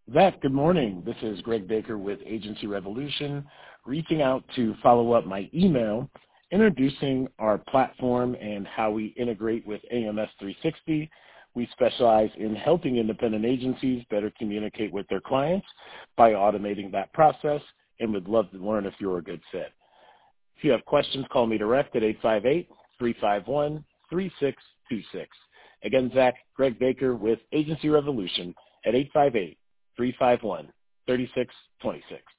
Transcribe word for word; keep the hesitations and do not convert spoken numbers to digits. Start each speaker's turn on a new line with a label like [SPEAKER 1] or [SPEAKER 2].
[SPEAKER 1] Zach, good morning. This is Greg Baker with Agency Revolution, reaching out to follow up my email introducing our platform and how we integrate with A M S three sixty. We specialize in helping independent agencies better communicate with their clients by automating that process, and would love to learn if you're a good fit. If you have questions, call me direct at eight five eight, three five one, three six two six. Again, Zach, Greg Baker with Agency Revolution at eight five eight, three five one, three six two six.